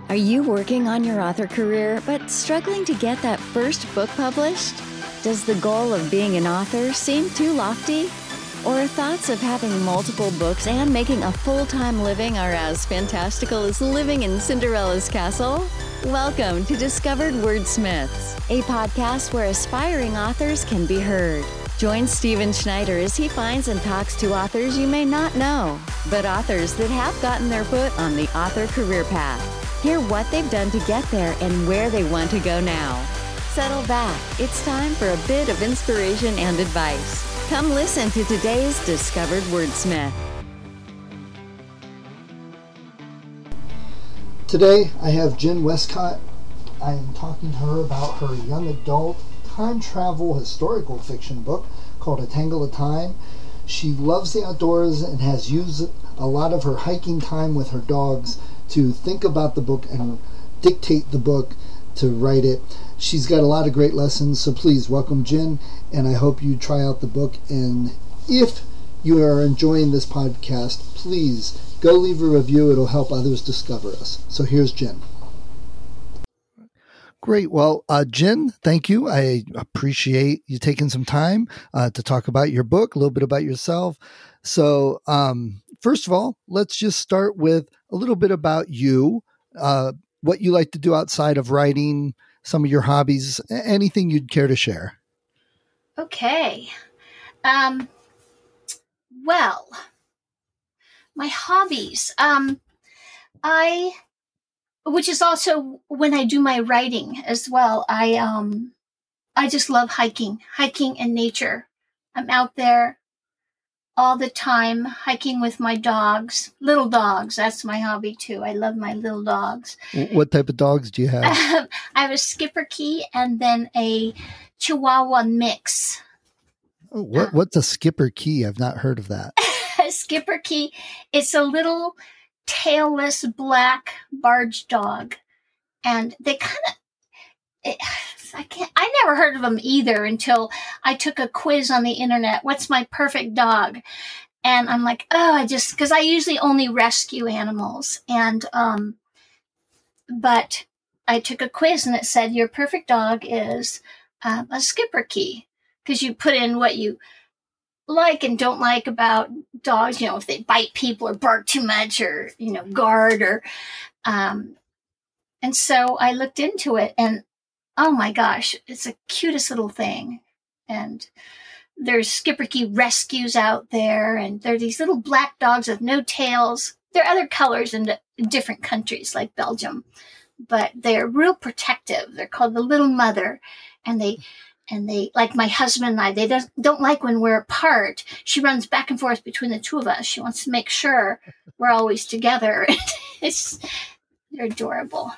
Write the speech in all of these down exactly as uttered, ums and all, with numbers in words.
Are you working on your author career but struggling to get that first book published? Does the goal of being an author seem too lofty? Or thoughts of having multiple books and making a full-time living are as fantastical as living in Cinderella's castle? Welcome to Discovered Wordsmiths, a podcast where aspiring authors can be heard. Join Stephen Schneider as he finds and talks to authors you may not know, but authors that have gotten their foot on the author career path. Hear what they've done to get there and where they want to go now. Settle back. It's time for a bit of inspiration and advice. Come listen to today's Discovered Wordsmith. Today I have Jen Westcott. I am talking to her about her young adult time travel historical fiction book called A Tangle of Time. She loves the outdoors and has used a lot of her hiking time with her dogs to think about the book and dictate the book to write it. She's got a lot of great lessons, so please welcome Jen, and I hope you try out the book. And if you are enjoying this podcast, please go leave a review. It'll help others discover us. So here's Jen. Great. Well, uh, Jen, thank you. I appreciate you taking some time uh, to talk about your book, a little bit about yourself. So um, first of all, let's just start with a little bit about you, uh, what you like to do outside of writing, some of your hobbies, anything you'd care to share. Okay. Um, well, my hobbies, um, I, which is also when I do my writing as well. I, um, I just love hiking, hiking and nature. I'm out there all the time, hiking with my dogs, little dogs. That's my hobby too. I love my little dogs. What type of dogs do you have? I have a Schipperke and then a Chihuahua mix. Oh, what, what's a Schipperke? I've not heard of that. Schipperke, it's a little tailless black barge dog. And they kind of, I can't, I never heard of them either until I took a quiz on the internet. What's my perfect dog? And I'm like, oh, I just, because I usually only rescue animals. And, um, but I took a quiz and it said your perfect dog is um, a Schipperke, because you put in what you like and don't like about dogs, you know, if they bite people or bark too much or, you know, guard or, um, and so I looked into it and, oh my gosh, it's the cutest little thing. And there's Schipperke rescues out there, and there are these little black dogs with no tails. There are other colors in, the, in different countries like Belgium, but they're real protective. They're called the little mother, and they and they like my husband and I. They don't, don't like when we're apart. She runs back and forth between the two of us. She wants to make sure we're always together. It's they're adorable.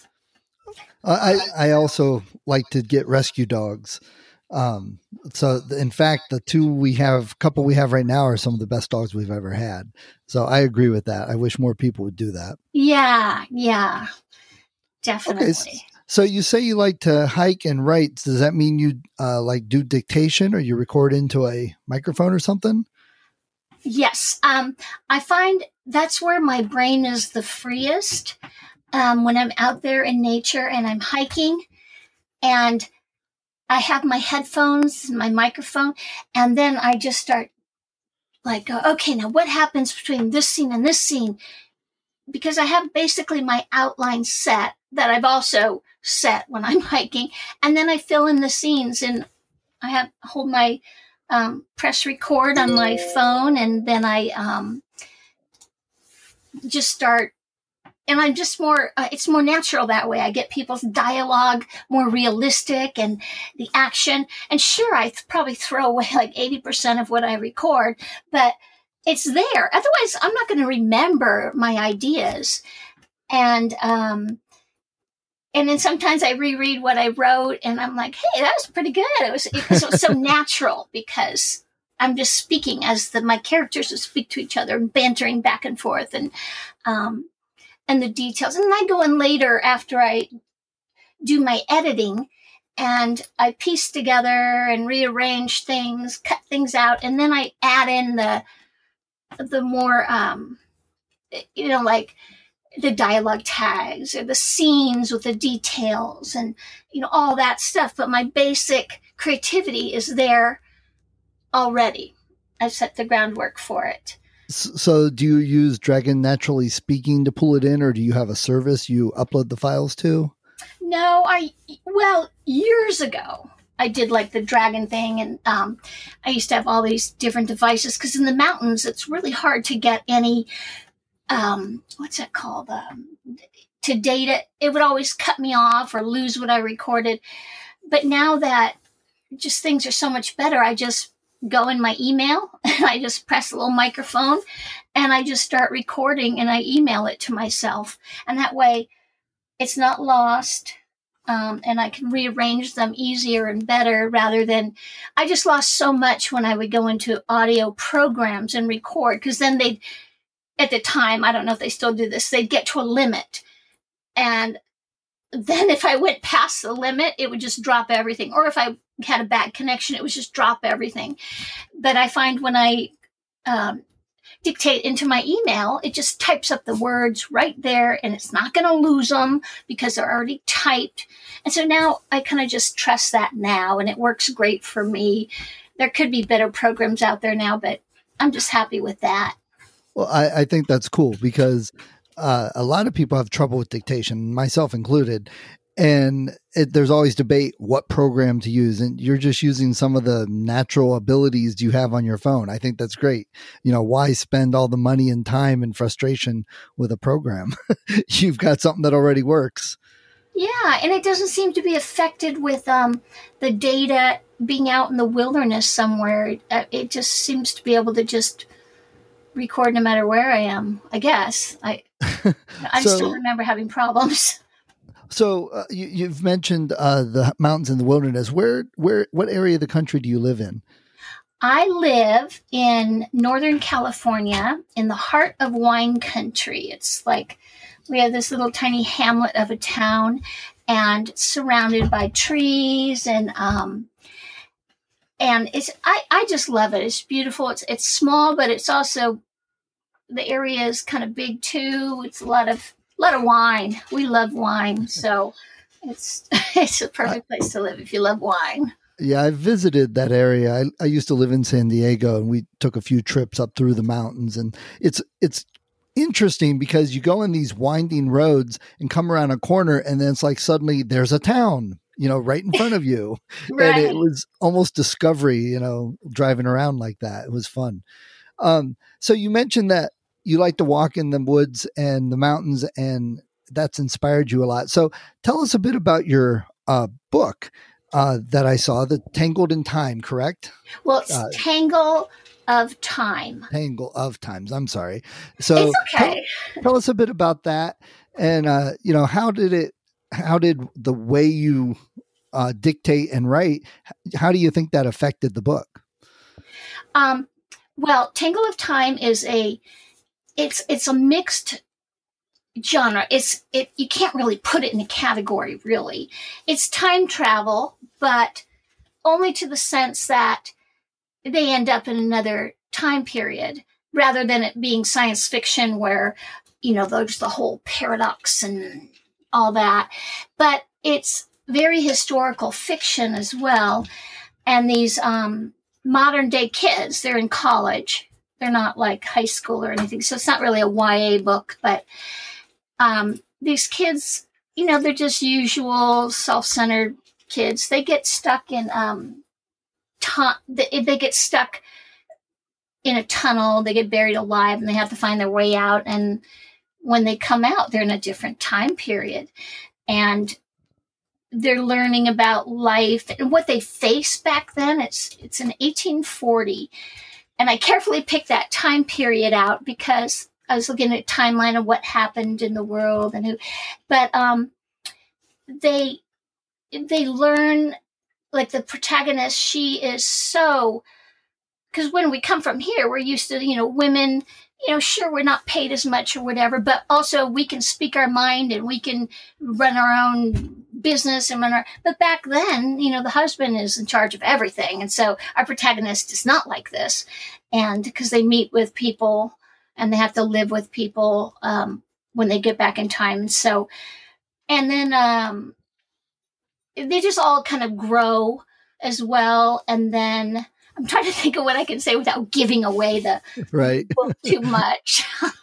I, I also like to get rescue dogs. Um, so in fact, the two we have, couple we have right now are some of the best dogs we've ever had. So I agree with that. I wish more people would do that. Yeah, yeah, definitely. Okay, so you say you like to hike and write. Does that mean you uh, like do dictation or you record into a microphone or something? Yes. Um, I find that's where my brain is the freest. Um, when I'm out there in nature and I'm hiking and I have my headphones, my microphone, and then I just start like, uh, okay, now what happens between this scene and this scene? Because I have basically my outline set that I've also set when I'm hiking. And then I fill in the scenes and I have hold my um, press record on my phone. And then I um, just start. And I'm just more, uh, it's more natural that way. I get people's dialogue more realistic and the action. And sure, I th- probably throw away like eighty percent of what I record, but it's there. Otherwise, I'm not going to remember my ideas. And, um, and then sometimes I reread what I wrote and I'm like, hey, that was pretty good. It was, it was, it was so natural because I'm just speaking as the, my characters will speak to each other and bantering back and forth. And, um, and the details. And then I go in later after I do my editing and I piece together and rearrange things, cut things out. And then I add in the, the more, um, you know, like the dialogue tags or the scenes with the details and, you know, all that stuff. But my basic creativity is there already. I've set the groundwork for it. So do you use Dragon Naturally Speaking to pull it in, or do you have a service you upload the files to? No, I, well, years ago, I did like the Dragon thing. And um, I used to have all these different devices because in the mountains, it's really hard to get any um, what's that called? Um, to date it. It would always cut me off or lose what I recorded. But now that just things are so much better, I just go in my email and I just press a little microphone and I just start recording and I email it to myself. And that way it's not lost. Um, and I can rearrange them easier and better rather than I just lost so much when I would go into audio programs and record, because then they'd, at the time, I don't know if they still do this, they'd get to a limit. And then if I went past the limit, it would just drop everything. Or if I had a bad connection, it would just drop everything. But I find when I um, dictate into my email, it just types up the words right there and it's not going to lose them because they're already typed. And so now I kind of just trust that now, and it works great for me. There could be better programs out there now, but I'm just happy with that. Well, I, I think that's cool because uh, a lot of people have trouble with dictation, myself included. And it, there's always debate what program to use. And you're just using some of the natural abilities you have on your phone. I think that's great. You know, why spend all the money and time and frustration with a program? You've got something that already works. Yeah. And it doesn't seem to be affected with um, the data being out in the wilderness somewhere. It, it just seems to be able to just record no matter where I am, I guess. I I so, still remember having problems. So uh, you, you've mentioned uh, the mountains in the wilderness. Where, where, what area of the country do you live in? I live in Northern California in the heart of wine country. It's like we have this little tiny hamlet of a town and it's surrounded by trees and um, and it's I, I just love it. It's beautiful. It's it's small, but it's also the area is kind of big too. It's a lot of a lot of wine. We love wine, so it's it's a perfect place to live if you love wine. Yeah, I visited that area. I, I used to live in San Diego, and we took a few trips up through the mountains. And it's it's interesting because you go in these winding roads and come around a corner, and then it's like suddenly there's a town, you know, right in front of you. Right. And it was almost discovery, you know, driving around like that. It was fun. Um, so you mentioned that you like to walk in the woods and the mountains, and that's inspired you a lot. So tell us a bit about your uh, book uh, that I saw, the Tangled in Time, correct? Well, it's uh, Tangle of Time. Tangle of Times. I'm sorry. So it's okay. Tell, tell us a bit about that. And, uh, you know, how did it, how did the way you uh, dictate and write, how do you think that affected the book? Um, well, Tangle of Time is a, It's it's a mixed genre. It's it you can't really put it in a category, really. It's time travel, but only to the sense that they end up in another time period, rather than it being science fiction where, you know, there's the whole paradox and all that. But it's very historical fiction as well. And these um, modern day kids, they're in college. They're not like high school or anything. So it's not really a Y A book, but um, these kids, you know, they're just usual self-centered kids. They get stuck in, um, tu- they, they get stuck in a tunnel. They get buried alive and they have to find their way out. And when they come out, they're in a different time period. And they're learning about life and what they faced back then. It's, it's in eighteen forty. And I carefully picked that time period out because I was looking at a timeline of what happened in the world and who, but um, they they learn, like the protagonist, she is so, because when we come from here, we're used to, you know, women, you know, sure, we're not paid as much or whatever, but also we can speak our mind and we can run our own business and run our, but back then, you know, the husband is in charge of everything. And so our protagonist is not like this. And because they meet with people and they have to live with people, um, when they get back in time. So, and then um, they just all kind of grow as well. And then I'm trying to think of what I can say without giving away the right. book too much.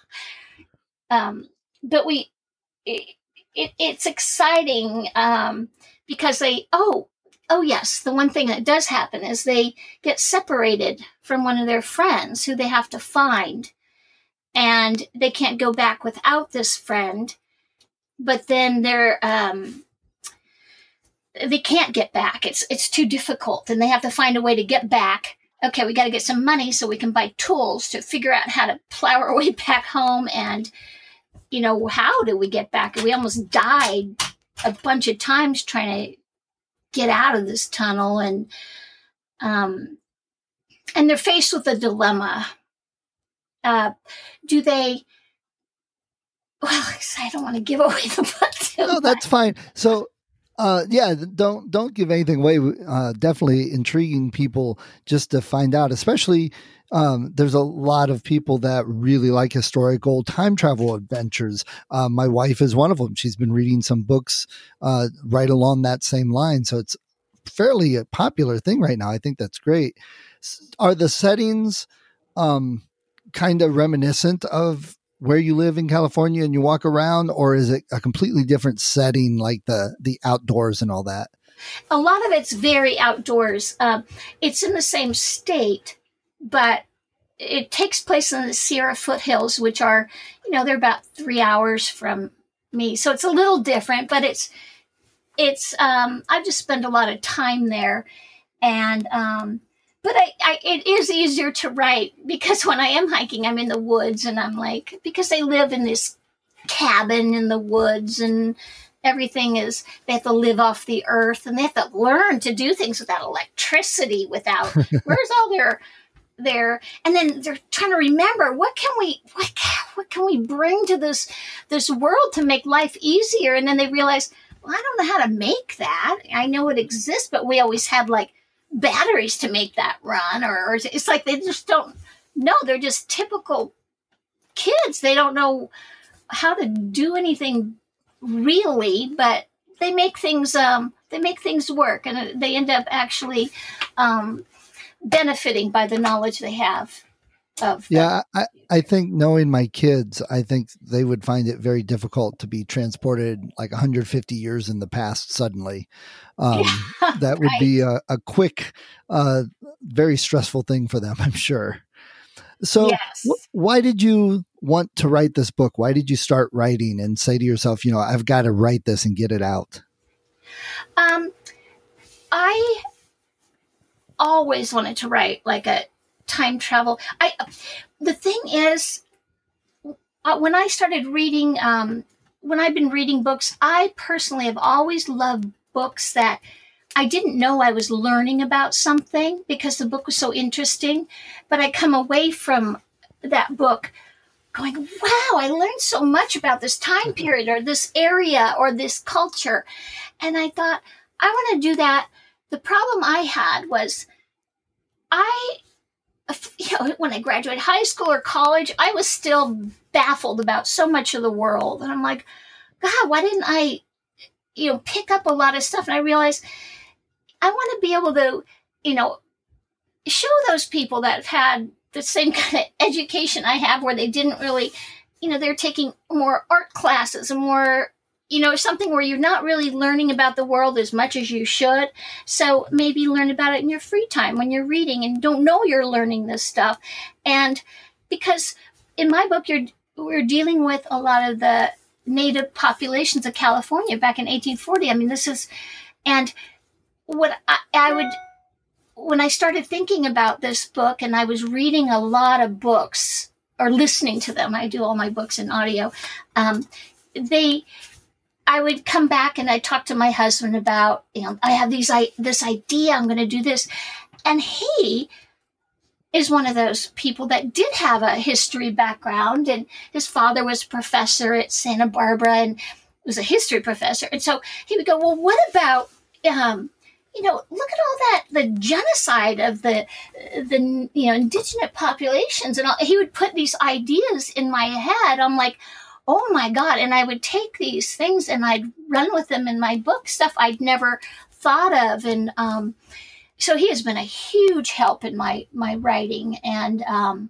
um, but we, it, it, it's exciting um, because they, oh, oh yes, the one thing that does happen is they get separated from one of their friends who they have to find. And they can't go back without this friend. But then they're, um, they can't get back. It's it's too difficult, and they have to find a way to get back. Okay, we got to get some money so we can buy tools to figure out how to plow our way back home. And, you know, how do we get back? We almost died a bunch of times trying to get out of this tunnel. And, um, and they're faced with a dilemma. Uh, do they, well, I don't want to give away the book too No, that's fine. So, Uh, yeah, don't don't give anything away. Uh, definitely intriguing people just to find out. Especially, um, there's a lot of people that really like historical time travel adventures. Uh, my wife is one of them. She's been reading some books uh, right along that same line, so it's fairly a popular thing right now. I think that's great. Are the settings um, kind of reminiscent of where you live in California and you walk around, or is it a completely different setting, like the, the outdoors and all that? A lot of it's very outdoors. Um, it's in the same state, but it takes place in the Sierra foothills, which are, you know, they're about three hours from me. So it's a little different, but it's, it's, um, I've just spent a lot of time there. And, um, But I, I, it is easier to write because when I am hiking, I'm in the woods, and I'm like, because they live in this cabin in the woods, and everything is, they have to live off the earth, and they have to learn to do things without electricity, without, where's all their, their, and then they're trying to remember, what can we, what, what can we bring to this, this world to make life easier? And then they realize, well, I don't know how to make that. I know it exists, but we always had like batteries to make that run, or, or it's like they just don't know. They're just typical kids. They don't know how to do anything really, but they make things um they make things work, and they end up actually um benefiting by the knowledge they have of yeah I, I think, knowing my kids, I think they would find it very difficult to be transported like one hundred fifty years in the past suddenly. Um, yeah, that would right. be a, a quick, uh, very stressful thing for them, I'm sure. So Yes. wh- why did you want to write this book? Why did you start writing and say to yourself, you know, I've got to write this and get it out? Um, I always wanted to write like a time travel. I, the thing is, uh, when I started reading, um, when I've been reading books, I personally have always loved books that I didn't know I was learning about something because the book was so interesting, but I come away from that book going, wow, I learned so much about this time period or this area or this culture. And I thought, I want to do that. The problem I had was I, you know, when I graduated high school or college, I was still baffled about so much of the world. And I'm like, God, why didn't I, you know, pick up a lot of stuff? And I realized I want to be able to, you know, show those people that have had the same kind of education I have, where they didn't really, you know, they're taking more art classes and more, you know, something where you're not really learning about the world as much as you should. So maybe learn about it in your free time when you're reading and don't know you're learning this stuff. And because in my book, you're, we're dealing with a lot of the native populations of California back in eighteen forty. I mean, this is, and what I, I would, when I started thinking about this book, and I was reading a lot of books or listening to them, I do all my books in audio, um, they, I would come back and I'd talk to my husband about, you know, I have these, I, this idea, I'm going to do this. And he is one of those people that did have a history background, and his father was a professor at Santa Barbara and was a history professor. And so he would go, well, what about, um, you know, look at all that, the genocide of the, the, you know, indigenous populations. And all, he would put these ideas in my head. I'm like, oh my God. And I would take these things and I'd run with them in my book, stuff I'd never thought of. And um, so he has been a huge help in my, my writing. And, um,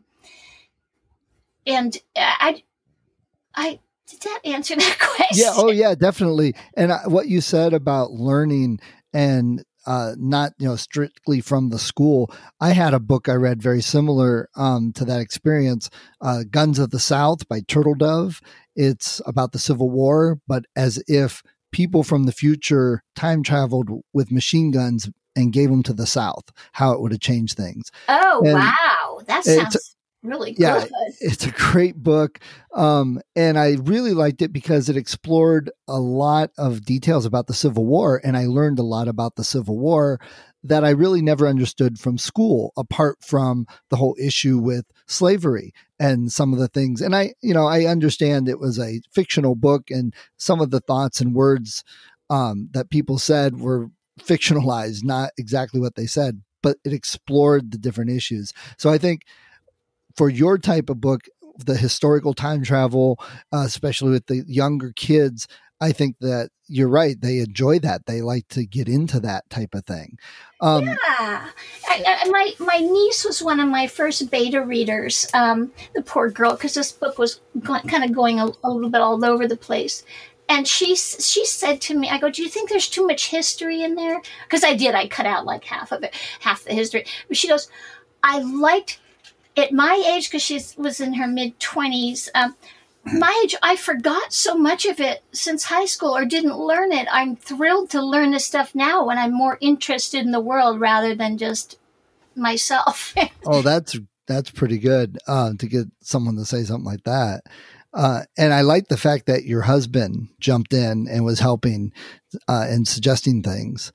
and I, I, did that answer that question? Yeah. Oh yeah, definitely. And I, what you said about learning and uh, not, you know, strictly from the school. I had a book I read very similar um, to that experience, uh, Guns of the South by Turtle Dove. It's about the Civil War, but as if people from the future time traveled with machine guns and gave them to the South, how it would have changed things. Oh, and wow. That sounds really good. Yeah, it's a great book. Um, and I really liked it because it explored a lot of details about the Civil War. And I learned a lot about the Civil War that I really never understood from school, apart from the whole issue with slavery and some of the things. And I, you know, I understand it was a fictional book and some of the thoughts and words um, that people said were fictionalized, not exactly what they said, but it explored the different issues. So I think for your type of book, the historical time travel, uh, especially with the younger kids, I think that you're right. They enjoy that. They like to get into that type of thing. Um, yeah. I, I, my, my niece was one of my first beta readers, um, the poor girl, because this book was go- kind of going a, a little bit all over the place. And she, she said to me, I go, do you think there's too much history in there? Because I did. I cut out like half of it, half the history. But she goes, I liked, at my age, because she was in her mid-twenties, um, my age, I forgot so much of it since high school or didn't learn it. I'm thrilled to learn this stuff now when I'm more interested in the world rather than just myself. Oh, that's that's pretty good uh, to get someone to say something like that. Uh, and I like the fact that your husband jumped in and was helping uh, and suggesting things.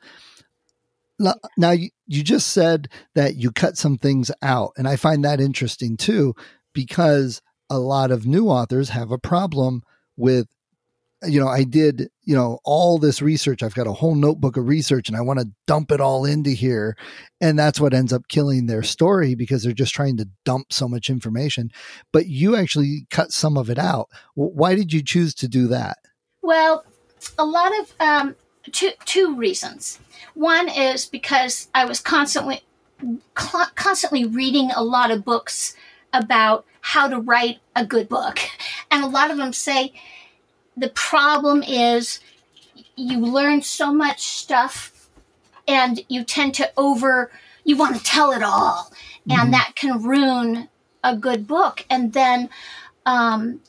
Now, you, you just said that you cut some things out, and I find that interesting too, because a lot of new authors have a problem with, you know, I did, you know, all this research. I've got a whole notebook of research and I want to dump it all into here. And that's what ends up killing their story because they're just trying to dump so much information. But you actually cut some of it out. Why did you choose to do that? Well, a lot of, um, two, two reasons. One is because I was constantly, cl- constantly reading a lot of books about how to write a good book. And a lot of them say the problem is you learn so much stuff and you tend to over, you want to tell it all. Mm-hmm. And that can ruin a good book. And then, um,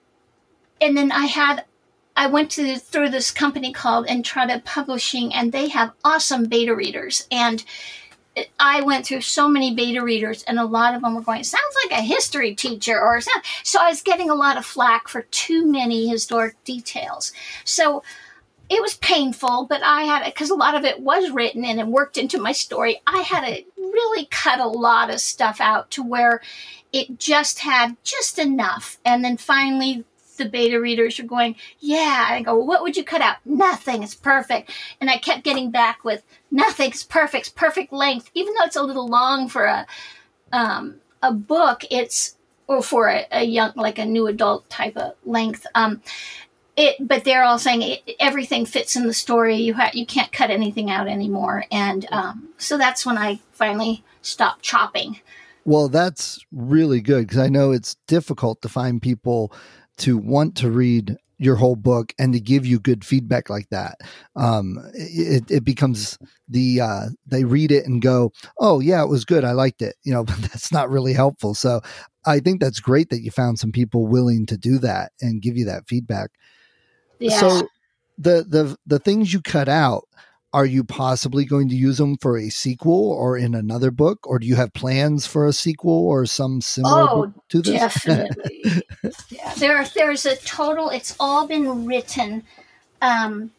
and then I had, I went to through this company called Entrada Publishing, and they have awesome beta readers. And it, I went through so many beta readers, and a lot of them were going, sounds like a history teacher or something. So I was getting a lot of flack for too many historic details. So it was painful, but I had, because a lot of it was written in and worked into my story, I had to really cut a lot of stuff out to where it just had just enough. And then finally, the beta readers are going, yeah. I go, what would you cut out? Nothing. It's perfect. And I kept getting back with nothing. It's perfect. It's perfect length. Even though it's a little long for a um, a book, it's or for a, a young, like a new adult type of length. Um, it, but they're all saying it, everything fits in the story. You ha- you can't cut anything out anymore. And um, so that's when I finally stopped chopping. Well, that's really good because I know it's difficult to find people to want to read your whole book and to give you good feedback like that. Um, it, it becomes the, uh, they read it and go, oh yeah, it was good. I liked it, you know, but that's not really helpful. So I think that's great that you found some people willing to do that and give you that feedback. Yeah. So the, the, the things you cut out, are you possibly going to use them for a sequel or in another book? Or do you have plans for a sequel or some similar oh, book to this? Definitely. yeah, there, there's a total, it's all been written um,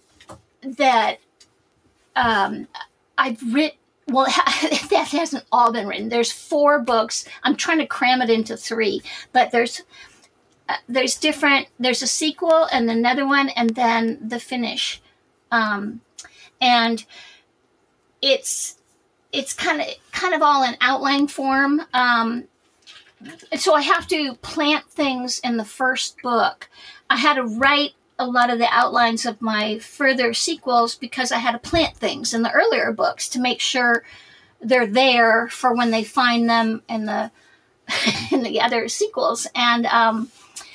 that um, I've written. Well, that hasn't all been written. There's four books. I'm trying to cram it into three, but there's uh, there's different, there's a sequel and another one and then the finish. Um, and it's, it's kind of, kind of all in outline form. Um, and so I have to plant things in the first book. I had to write a lot of the outlines of my further sequels because I had to plant things in the earlier books to make sure they're there for when they find them in the in the other sequels. And um,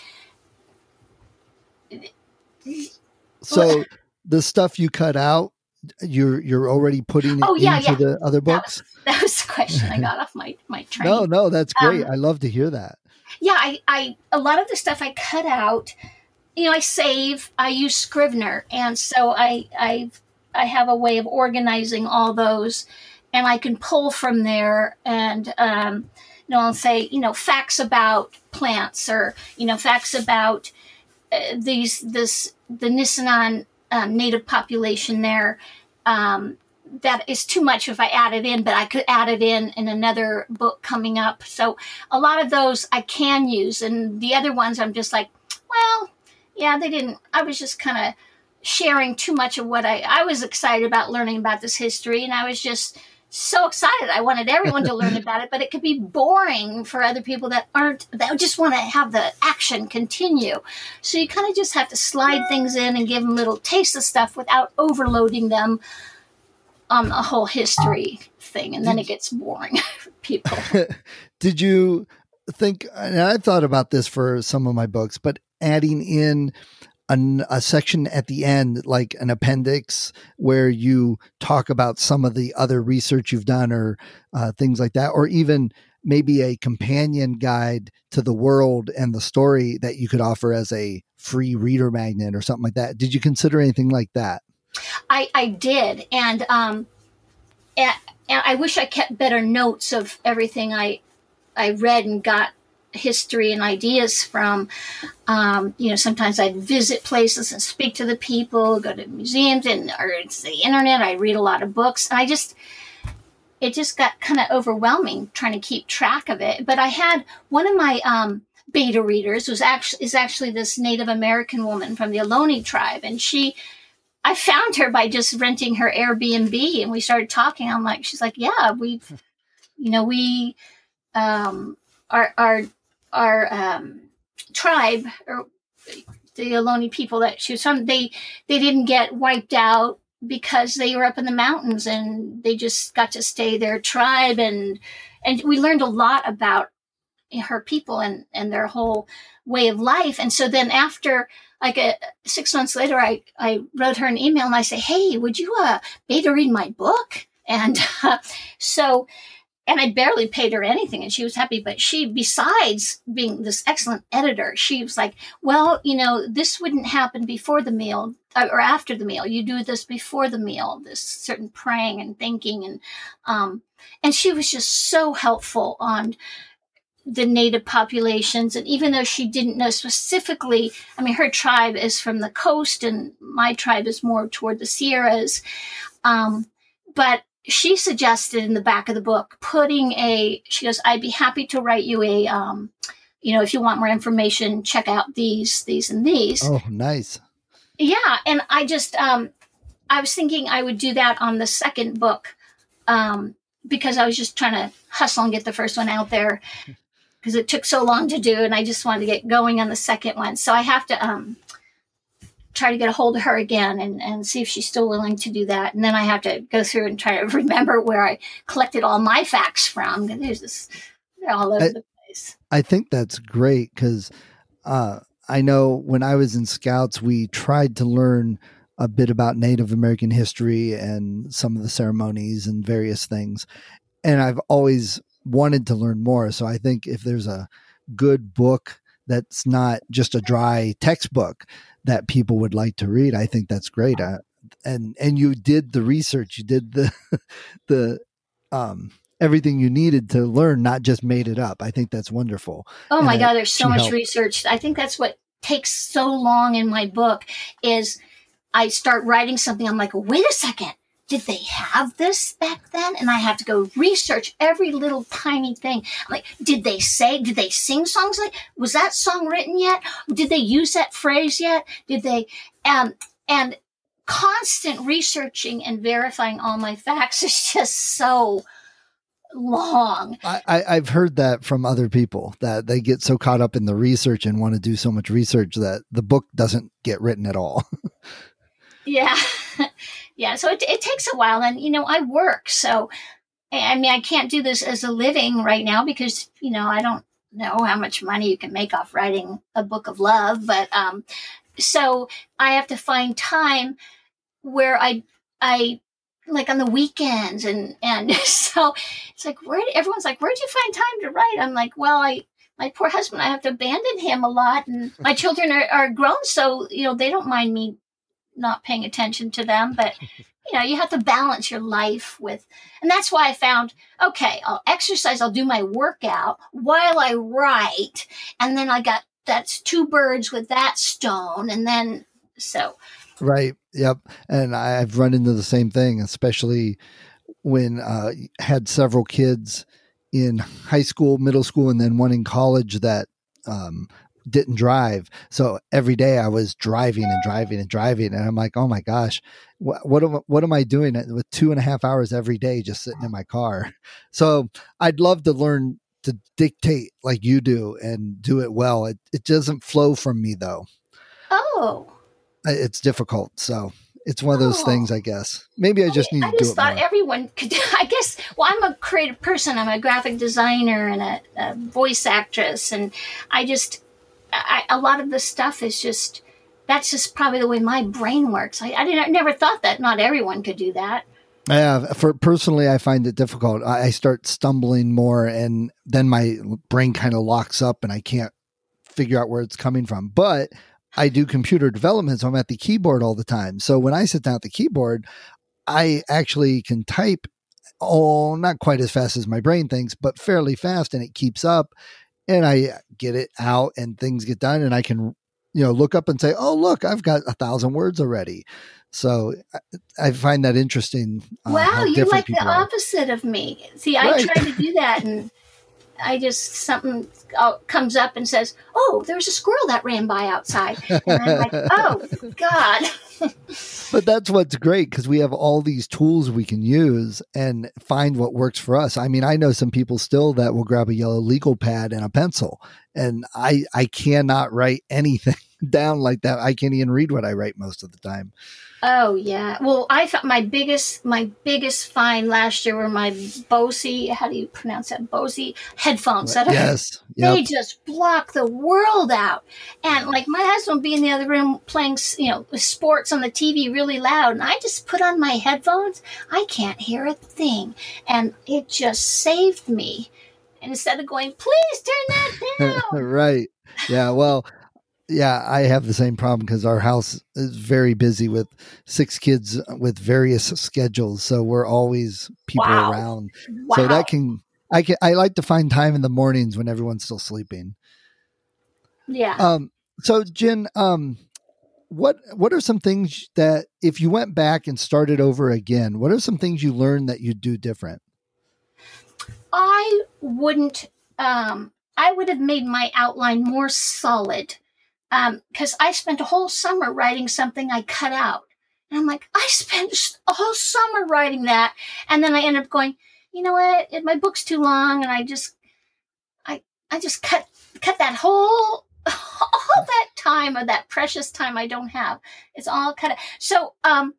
so the stuff you cut out, you're you're already putting it oh, yeah, into yeah. the other books? That was, that was the question I got off my, my train. No, no, that's great. Um, I love to hear that. Yeah, I, I a lot of the stuff I cut out, you know, I save, I use Scrivener. And so I I I have a way of organizing all those, and I can pull from there and, um, you know, I'll say, you know, facts about plants, or, you know, facts about uh, these, this, the Nisenan um, native population there. Um, that is too much if I add it in, but I could add it in in another book coming up. So a lot of those I can use. And the other ones I'm just like, well, yeah, they didn't, I was just kind of sharing too much of what I, I was excited about learning about this history. And I was just so excited. I wanted everyone to learn about it, but it could be boring for other people that aren't, that just want to have the action continue. So you kind of just have to slide things in and give them little taste of stuff without overloading them on the whole history thing. And then it gets boring for people. Did you think, and I've thought about this for some of my books, but adding in An, a section at the end, like an appendix where you talk about some of the other research you've done, or uh, things like that, or even maybe a companion guide to the world and the story that you could offer as a free reader magnet or something like that. Did you consider anything like that? I, I did. And, um, and, and I wish I kept better notes of everything I, I read and got history and ideas from. Um, you know, sometimes I'd visit places and speak to the people, go to museums, and or it's the internet. I read a lot of books. And I just, it just got kind of overwhelming trying to keep track of it. But I had one of my um, beta readers was actually is actually this Native American woman from the Ohlone tribe, and she, I found her by just renting her Airbnb, and we started talking. I'm like, she's like, yeah, we've, you know, we, um, our our our um, tribe, or the Ohlone people that she was from, they they didn't get wiped out because they were up in the mountains, and they just got to stay their tribe, and and we learned a lot about her people and and their whole way of life. And so then after like a, six months later, I I wrote her an email and I say, hey, would you uh beta read my book? And uh, so. And I barely paid her anything, and she was happy. But she, besides being this excellent editor, she was like, well, you know, this wouldn't happen before the meal or after the meal. You do this before the meal, this certain praying and thinking. And, um, and she was just so helpful on the native populations. And even though she didn't know specifically, I mean, her tribe is from the coast and my tribe is more toward the Sierras. Um, but she suggested in the back of the book putting a, she goes, I'd be happy to write you a, um, you know, if you want more information, check out these, these, and these. Oh, nice. Yeah. And I just, um, I was thinking I would do that on the second book, um, because I was just trying to hustle and get the first one out there because it took so long to do. And I just wanted to get going on the second one. So I have to, um, try to get a hold of her again and, and see if she's still willing to do that. And then I have to go through and try to remember where I collected all my facts from. There's this, they're all over I, the place. I think that's great because uh, I know when I was in Scouts, we tried to learn a bit about Native American history and some of the ceremonies and various things. And I've always wanted to learn more. So I think if there's a good book that's not just a dry textbook that people would like to read, I think that's great. Uh, and, and you did the research, you did the, the, um, everything you needed to learn, not just made it up. I think that's wonderful. Oh and my I, God, there's so much helped. research. I think that's what takes so long in my book is I start writing something. I'm like, wait a second. Did they have this back then? And I have to go research every little tiny thing. I'm like, did they say, did they sing songs like, was that song written yet? Did they use that phrase yet? Did they, um, and constant researching and verifying all my facts is just so long. I, I, I've heard that from other people, that they get so caught up in the research and want to do so much research that the book doesn't get written at all. Yeah. Yeah. So it, it takes a while. And, you know, I work. So, I mean, I can't do this as a living right now because, you know, I don't know how much money you can make off writing a book of love. But um, so I have to find time where I, I, like on the weekends. And, and so it's like, where, everyone's like, where'd you find time to write? I'm like, well, I, my poor husband, I have to abandon him a lot. And my children are, are grown. So, you know, they don't mind me not paying attention to them, but you know, you have to balance your life with, and that's why I found, okay, I'll exercise, I'll do my workout while I write. And then I got, that's two birds with that stone. And then, so. Right. Yep. And I've run into the same thing, especially when uh had several kids in high school, middle school, and then one in college that um, didn't drive. So every day I was driving and driving and driving. And I'm like, oh my gosh, what, what am, what am I doing with two and a half hours every day, just sitting in my car? So I'd love to learn to dictate like you do and do it well. It, it doesn't flow from me though. Oh, It's difficult. So it's one of those Oh. things, I guess. Maybe I just need I to do just it thought more. everyone could. I guess. Well, I'm a creative person. I'm a graphic designer and a, a voice actress, and I just, I, a lot of the stuff is just. That's just probably the way my brain works. I, I didn't. I never thought that not everyone could do that. Yeah, for personally, I find it difficult. I, I start stumbling more, and then my brain kind of locks up, and I can't figure out where it's coming from. But I do computer development, so I'm at the keyboard all the time. So when I sit down at the keyboard, I actually can type, oh, not quite as fast as my brain thinks, but fairly fast, and it keeps up, and I get it out, and things get done, and I can, you know, look up and say, oh, look, I've got a thousand words already. So I, I find that interesting. Uh, Wow, how you're different like the people are. opposite of me. See, I Right. try to do that, and I just something uh, comes up and says, "Oh, there's a squirrel that ran by outside," and I'm like, "Oh God." But that's what's great, because we have all these tools we can use and find what works for us. I mean, I know some people still that will grab a yellow legal pad and a pencil, and I I cannot write anything down like that. I can't even read what I write most of the time. Oh yeah. Well, I found my biggest my biggest find last year were my Bose. How do you pronounce that? Bose headphones. That are, Yes. They Yep. just block the world out. And like my husband would be in the other room playing, you know, sports on the T V really loud, and I just put on my headphones. I can't hear a thing, and it just saved me. And instead of going, please turn that down. Right. Yeah. Well, yeah, I have the same problem because our house is very busy with six kids with various schedules. So we're always people Wow. around. Wow. So that can, I can, I like to find time in the mornings when everyone's still sleeping. yeah. Um, so Jen, um, what, what are some things that if you went back and started over again, what are some things you learned that you'd do different? I wouldn't, um, I would have made my outline more solid. Um, cause I spent a whole summer writing something I cut out. And I'm like, I spent a whole summer writing that. And then I ended up going, you know what? It, my book's too long. And I just, I, I just cut, cut that whole, all that time of that precious time I don't have. It's all cut out. So, um,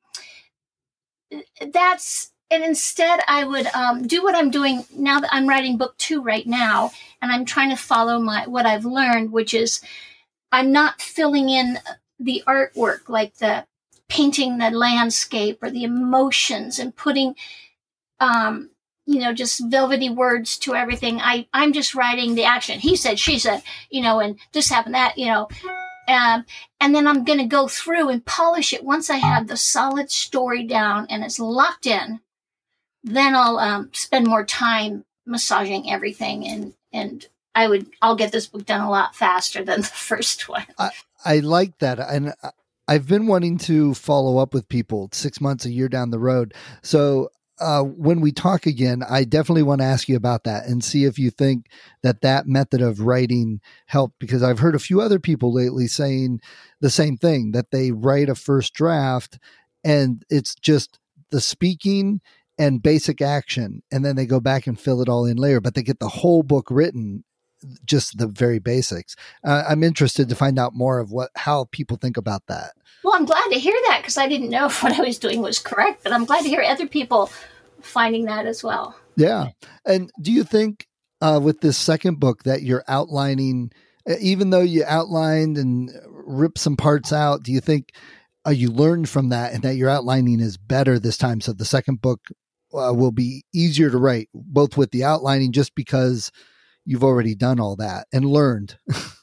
that's, and instead I would, um, do what I'm doing now that I'm writing book two right now. And I'm trying to follow my, what I've learned, which is, I'm not filling in the artwork, like the painting the landscape or the emotions and putting, um, you know, just velvety words to everything. I, I'm just writing the action. He said, she said, you know, and this happened, that, you know, um, and then I'm going to go through and polish it once I have the solid story down and it's locked in. Then I'll um, spend more time massaging everything, and and I would I'll get this book done a lot faster than the first one. I, I like that. And I've been wanting to follow up with people six months, a year down the road. So uh, when we talk again, I definitely want to ask you about that and see if you think that that method of writing helped, because I've heard a few other people lately saying the same thing, that they write a first draft and it's just the speaking and basic action, and then they go back and fill it all in later, but they get the whole book written, just the very basics. Uh, I'm interested to find out more of what how people think about that. Well, I'm glad to hear that because I didn't know if what I was doing was correct, but I'm glad to hear other people finding that as well. Yeah. And do you think uh, with this second book that you're outlining, even though you outlined and ripped some parts out, do you think uh, you learned from that and that your outlining is better this time? So the second book uh, will be easier to write, both with the outlining, just because you've already done all that and learned.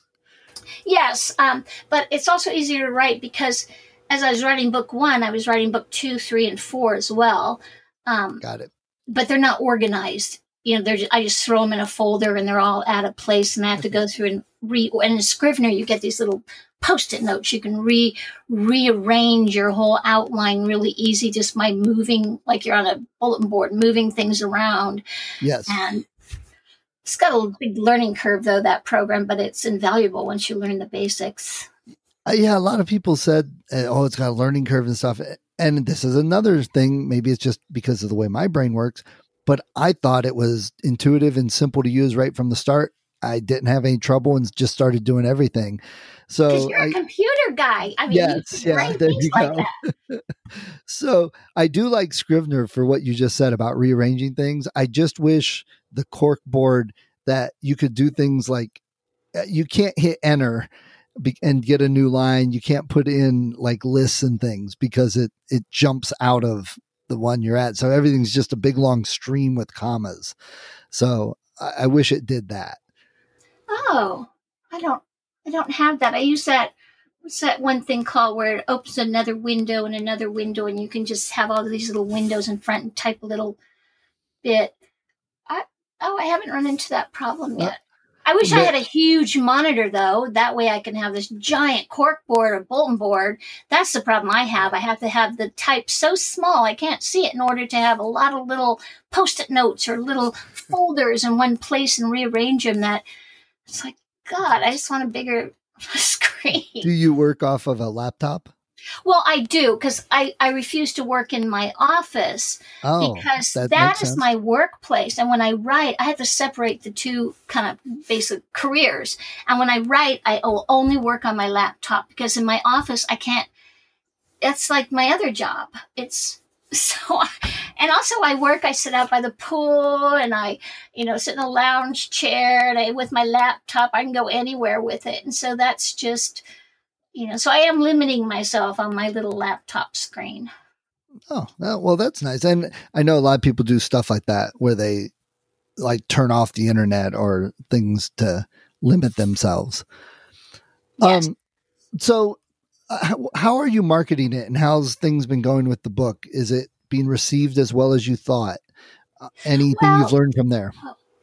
Yes. Um, but it's also easier to write because as I was writing book one, I was writing book two, three, and four as well. Um, Got it. But they're not organized. You know, they're just, I just throw them in a folder and they're all out of place, and I have to go through and re. And in Scrivener, you get these little Post-it notes. You can re rearrange your whole outline really easy just by moving, like you're on a bulletin board, moving things around. Yes. And it's got a big learning curve, though, that program, but it's invaluable once you learn the basics. Uh, yeah, a lot of people said, uh, oh, it's got a learning curve and stuff. And this is another thing. Maybe it's just because of the way my brain works, but I thought it was intuitive and simple to use right from the start. I didn't have any trouble and just started doing everything. So because you're a I, computer guy. I mean, yes, your yeah, brain there thinks you like go. that. So I do like Scrivener for what you just said about rearranging things. I just wish the cork board that you could do things like uh, you can't hit enter and get a new line. You can't put in like lists and things because it, it jumps out of the one you're at. So everything's just a big long stream with commas. So I, I wish it did that. Oh, I don't, I don't have that. I use that, what's that one thing called where it opens another window and another window and you can just have all of these little windows in front and type a little bit. I, oh, I haven't run into that problem yet. I wish I had a huge monitor, though. That way I can have this giant cork board or bulletin board. That's the problem I have. I have to have the type so small I can't see it in order to have a lot of little Post-it notes or little folders in one place and rearrange them. That it's like, God, I just want a bigger screen. Do you work off of a laptop? Well, I do, because I, I refuse to work in my office oh, because that, that is sense. my workplace. And when I write, I have to separate the two kind of basic careers. And when I write, I will only work on my laptop because in my office, I can't, it's like my other job. It's so, and also I work, I sit out by the pool and I, you know, sit in a lounge chair and I, with my laptop, I can go anywhere with it. And so that's just, you know, so I am limiting myself on my little laptop screen. Oh, well, that's nice. And I know a lot of people do stuff like that where they like turn off the internet or things to limit themselves. Yes. Um, so uh, how, how are you marketing it and how's things been going with the book? Is it being received as well as you thought? Uh, anything well, you've learned from there?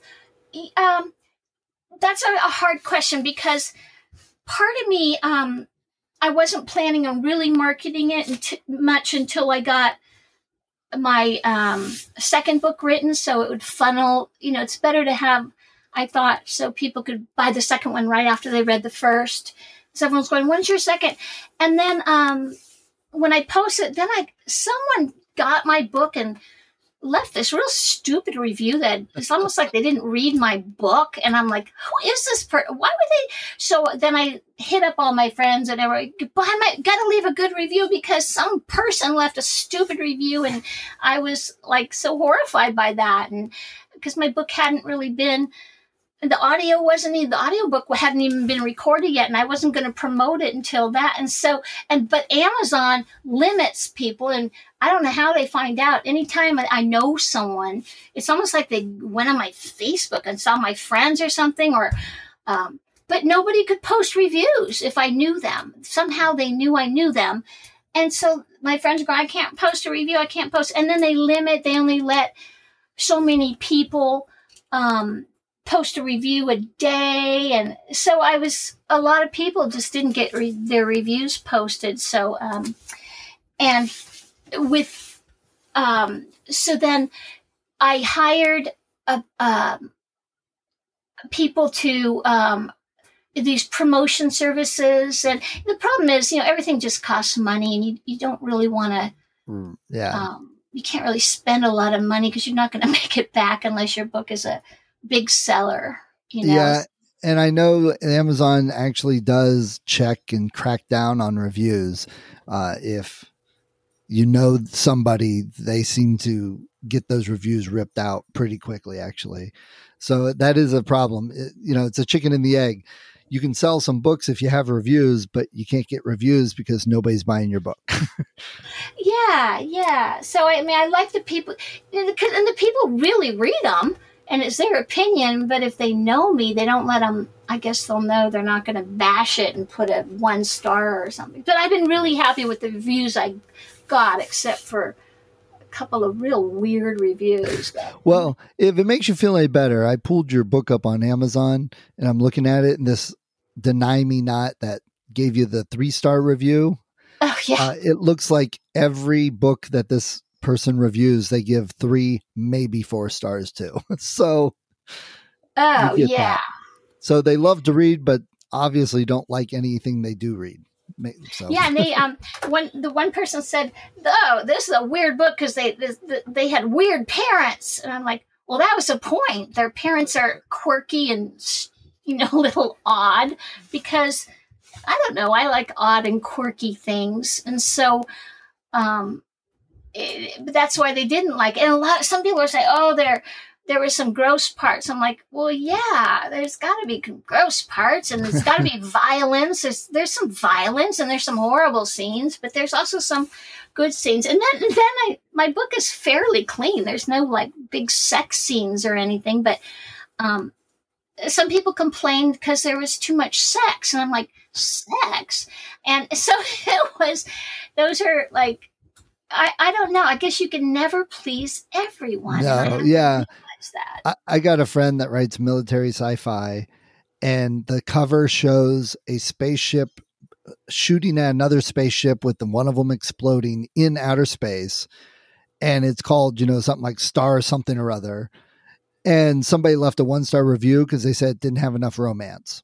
Um, that's a, a hard question because part of me, um, I wasn't planning on really marketing it int- much until I got my um, second book written. So it would funnel, you know, it's better to have, I thought, so people could buy the second one right after they read the first. So everyone's going, when's your second? And then um, when I posted, then I, someone got my book and left this real stupid review that it's almost like they didn't read my book. And I'm like, who is this person? Why would they? So then I hit up all my friends and they were, but I got to leave a good review because some person left a stupid review. And I was like so horrified by that. And because my book hadn't really been, the audio wasn't even, the audiobook hadn't even been recorded yet. And I wasn't going to promote it until that. And so, and, but Amazon limits people and I don't know how they find out. Anytime I know someone, it's almost like they went on my Facebook and saw my friends or something or, um, but nobody could post reviews if I knew them. Somehow they knew I knew them. And so my friends go, I can't post a review. I can't post. And then they limit, they only let so many people, um, post a review a day. And so I was, a lot of people just didn't get re- their reviews posted. So, um, and with, um, so then I hired, a, um, people to, um, these promotion services. And the problem is, you know, everything just costs money and you, you don't really want to, Mm, yeah. um, you can't really spend a lot of money because you're not going to make it back unless your book is a big seller, you know? Yeah. And I know Amazon actually does check and crack down on reviews. Uh, if you know somebody, they seem to get those reviews ripped out pretty quickly, actually. So that is a problem. It, you know, it's a chicken and the egg. You can sell some books if you have reviews, but you can't get reviews because nobody's buying your book. Yeah, yeah. So, I mean, I like the people, you know, because, and the people really read them, and it's their opinion, but if they know me, they don't let them, I guess they'll know they're not going to bash it and put a one star or something. But I've been really happy with the reviews I got, except for a couple of real weird reviews. Well, if it makes you feel any better, I pulled your book up on Amazon and I'm looking at it, and this Deny Me Not that gave you the three-star review. Oh, yeah. Uh, it looks like every book that this person reviews, they give three, maybe four stars to. So, oh, yeah. That. So they love to read, but obviously don't like anything they do read. So. Yeah, and they um one the one person said, "Oh, this is a weird book because they this, they had weird parents," and I'm like, "Well, that was the point. Their parents are quirky and, you know, a little odd because I don't know. I like odd and quirky things, and so um, it, that's why they didn't like it. And a lot some people are saying, "Oh, they're." There were some gross parts. I'm like, well, yeah, there's got to be gross parts, and there's got to be violence. There's, there's some violence, and there's some horrible scenes, but there's also some good scenes. And then, and then I, my book is fairly clean. There's no like big sex scenes or anything, but um, some people complained because there was too much sex, and I'm like, sex? And so it was. Those are like. I, I don't know. I guess you can never please everyone. No, yeah. That. I, I got a friend that writes military sci-fi, and the cover shows a spaceship shooting at another spaceship with the, one of them exploding in outer space. And it's called, you know, something like Star something or other. And somebody left a one-star review because they said it didn't have enough romance.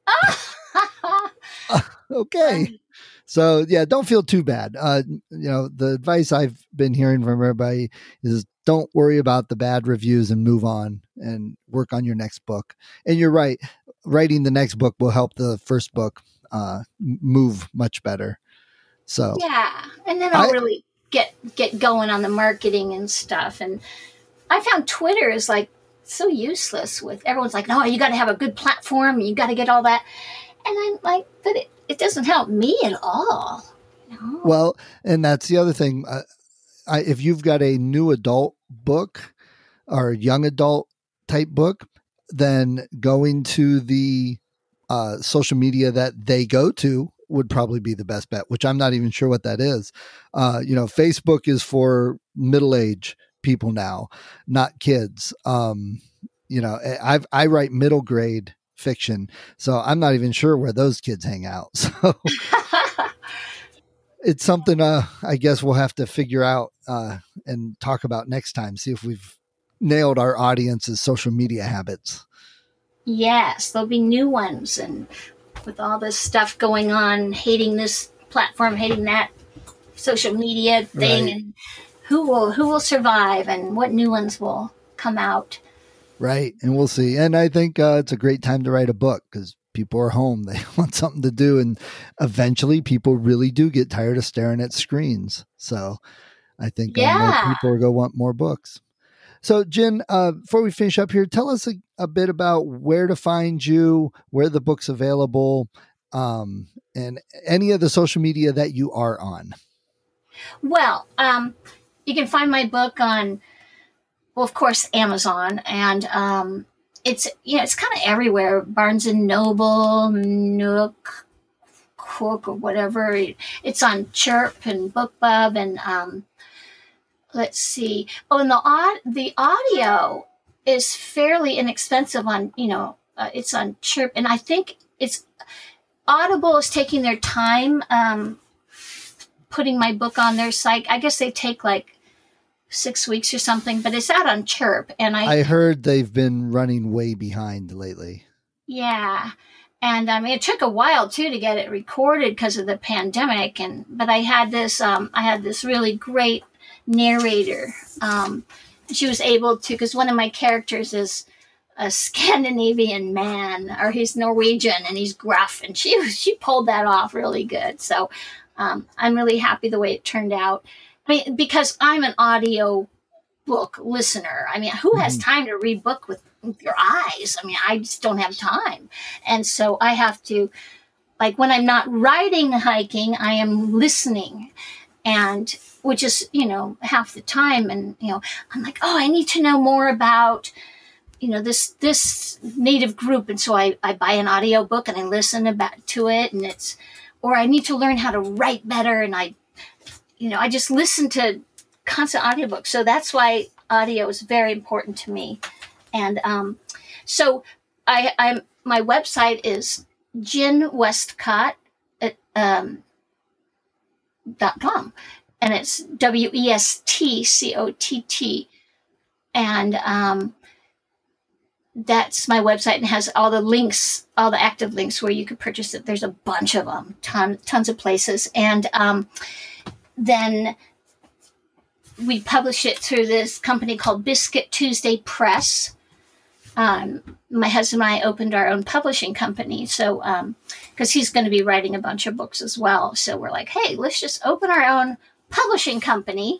uh, okay. So yeah, don't feel too bad. Uh, you know, the advice I've been hearing from everybody is don't worry about the bad reviews and move on and work on your next book. And you're right. Writing the next book will help the first book uh, move much better. So yeah. And then I'll I, really get, get going on the marketing and stuff. And I found Twitter is like so useless with everyone's like, no, you got to have a good platform. You got to get all that. And I'm like, but it, it doesn't help me at all. No. Well, and that's the other thing. Uh, I, if you've got a new adult book or young adult type book, then going to the uh, social media that they go to would probably be the best bet, which I'm not even sure what that is. Uh, you know, Facebook is for middle-aged people now, not kids. Um, you know, I've, I write middle grade fiction, so I'm not even sure where those kids hang out. So it's something uh, I guess we'll have to figure out uh, and talk about next time. See if we've nailed our audience's social media habits. Yes, there'll be new ones, and with all this stuff going on, hating this platform, hating that social media thing, right. And who will who will survive, and what new ones will come out. Right. And we'll see. And I think uh, it's a great time to write a book because people are home. They want something to do. And eventually people really do get tired of staring at screens. So I think yeah. uh, more people are going to want more books. So Jen, uh, before we finish up here, tell us a, a bit about where to find you, where the book's available, um, and any of the social media that you are on. Well, um, you can find my book on Well, of course, Amazon, and um, it's you know it's kind of everywhere. Barnes and Noble, Nook, Cook, or whatever. It's on Chirp and BookBub, and um, let's see. Oh, and the aud- the audio is fairly inexpensive on you know uh, it's on Chirp, and I think it's Audible is taking their time um, putting my book on their site. I guess they take like six weeks or something, but it's out on Chirp. And I, I heard they've been running way behind lately. Yeah. And I mean, it took a while too to get it recorded because of the pandemic. And, but I had this, um, I had this really great narrator. Um, she was able to, because one of my characters is a Scandinavian man, or he's Norwegian and he's gruff, and she she pulled that off really good. So um, I'm really happy the way it turned out. I mean, because I'm an audio book listener. I mean, who has time to read book with, with your eyes? I mean, I just don't have time. And so I have to, like when I'm not riding hiking, I am listening, and which is, you know, half the time. And, you know, I'm like, oh, I need to know more about, you know, this, this native group. And so I, I buy an audio book and I listen about to it, and it's, or I need to learn how to write better. And I, you know, I just listen to constant audiobooks. So that's why audio is very important to me. And um, so I, I'm, my website is Gin Westcott at, um, dot com, and it's W E S T C O T T. And um, that's my website, and has all the links, all the active links where you could purchase it. There's a bunch of them, ton, tons of places. And um, then we publish it through this company called Biscuit Tuesday Press. Um, my husband and I opened our own publishing company. So, um, cause he's going to be writing a bunch of books as well. So we're like, hey, let's just open our own publishing company.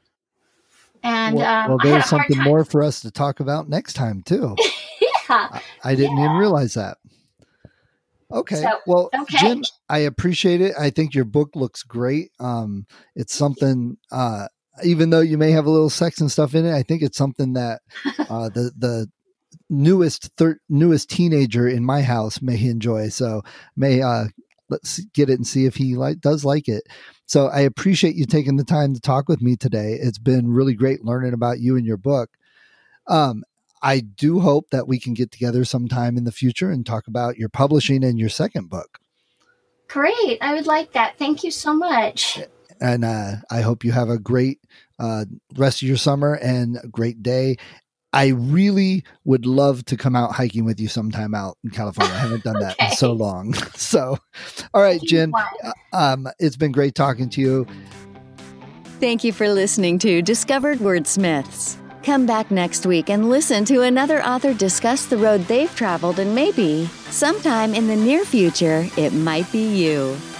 And, well, um, well there's something more for us to talk about next time too. yeah. I, I didn't yeah. even realize that. Okay. So, well, okay. Gin, I appreciate it. I think your book looks great. Um, it's something, uh, even though you may have a little sex and stuff in it, I think it's something that uh, the the newest thir- newest teenager in my house may enjoy. So may uh, let's get it and see if he like does like it. So I appreciate you taking the time to talk with me today. It's been really great learning about you and your book. Um, I do hope that we can get together sometime in the future and talk about your publishing and your second book. Great. I would like that. Thank you so much. And uh, I hope you have a great uh, rest of your summer and a great day. I really would love to come out hiking with you sometime out in California. I haven't done okay. that in so long. So, all right, Gin, um, it's been great talking to you. Thank you for listening to Discovered Wordsmiths. Come back next week and listen to another author discuss the road they've traveled, and maybe sometime in the near future, it might be you.